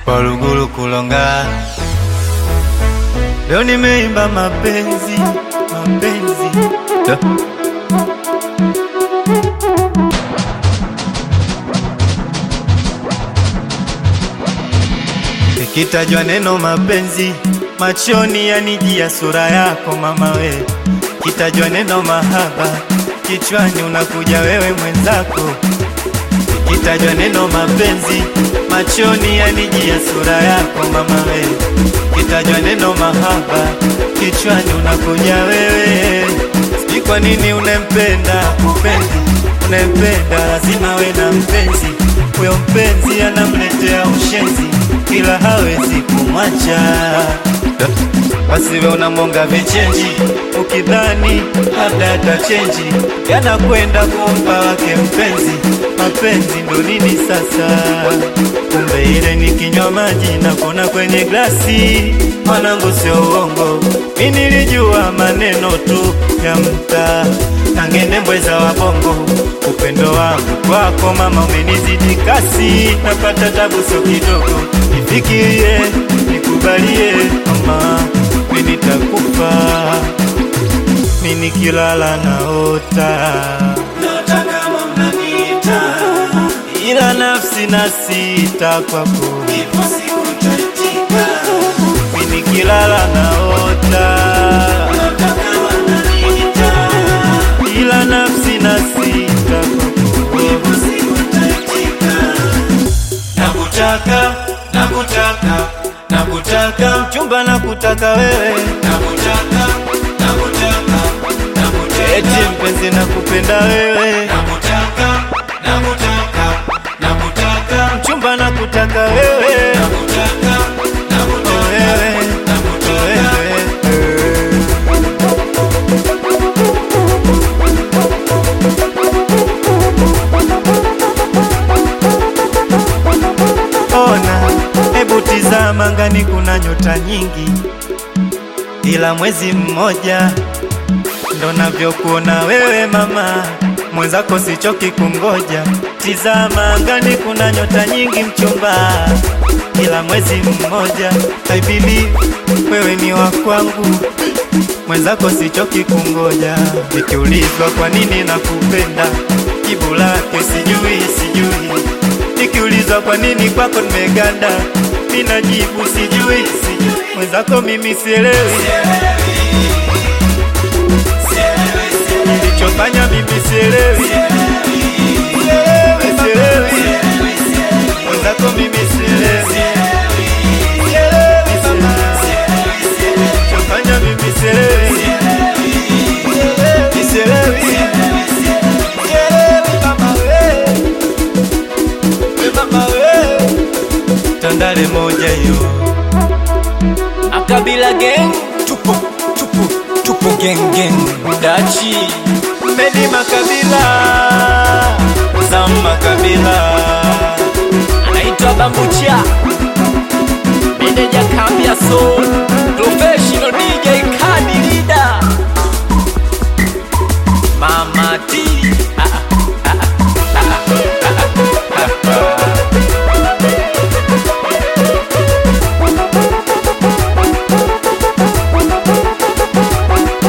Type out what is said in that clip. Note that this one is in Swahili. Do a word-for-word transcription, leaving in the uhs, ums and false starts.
Waluguru kulonga. Leo nimeimba mapenzi, mapenzi da. Ikitajwa neno mapenzi, machoni yanijia sura yako mama we. Ikitajwa neno mahaba, kichwani unakuja wewe mwenzako. Ikitajwa neno mapenzi, machoni yanijia sura yako mama we. Ikitajwa neno mahaba, kichwani unakuja wewe. Sijui kwa nini unempenda mpenzi, unempenda lazima we na mpenzi. Huyo mpenzi anamletea ushenzi, ila hawezi kumwacha. Basi we unamonga vichenji, ukidhani labda atachenji, yanakwenda kumpa wake mpenzi. Mapenzi ndo nini sasa? Kumbe ile ni kinywa maji na kona kwenye glasi. Mwanangu sio uongo, mimi nilijua maneno tu ya mtaa, tangende mbweza wa bongo. Upendo wangu kwako mama umenizidi kasi, napata tabu sio kidogo. Nifikirie, nikubalie mama, mimi nitakufa. Mimi nikilala naota, naota kama mnaniita, ila nafsi na sita kwako, ipo siku nitaitika. Mimi nikilala naota, naota kama mnaniita, ila nafsi na sita kwako, ipo siku nitaitika. Nakutaka, nakutaka, nakutaka mchumba, nakutaka wewe, nakutaka, nakutaka, nakutaka eti mpenzi, nakupenda wewe, nakutaka, nakutaka, nakutaka mchumba, nakutaka wewe, nakutaka, nakutaka wewe, nakutaka wewe. Ona, hebu tizama angani kuna nyota nyingi, ila mwezi mmoja ndo navyokuona wewe mama, mwenzako sichoki kungoja. Tizama angani kuna nyota nyingi mchumba, ila mwezi mmoja. I believe wewe ni wa kwangu, mwenzako sichoki kungoja. Nikiulizwa kwa nini nakupenda, jibu lake sijui, sijui. Nikiulizwa kwa nini kwako nimeganda, mimi najibu sijui, sijui. Mwenzako mimi sielewi, nilichofanya mimi sielewi, sielewi. Mwenzako mimi sielewi, nilichofanya mimi sielewi, sielewi. Tandale moja yo Akabila gang, tupo, tupo, tupo gang gang. Dachi Medi Makabila, Zam Makabila, anaitwa Bambucha, meneja kambi ya soul, professional D J Kadi Leader, Mama T.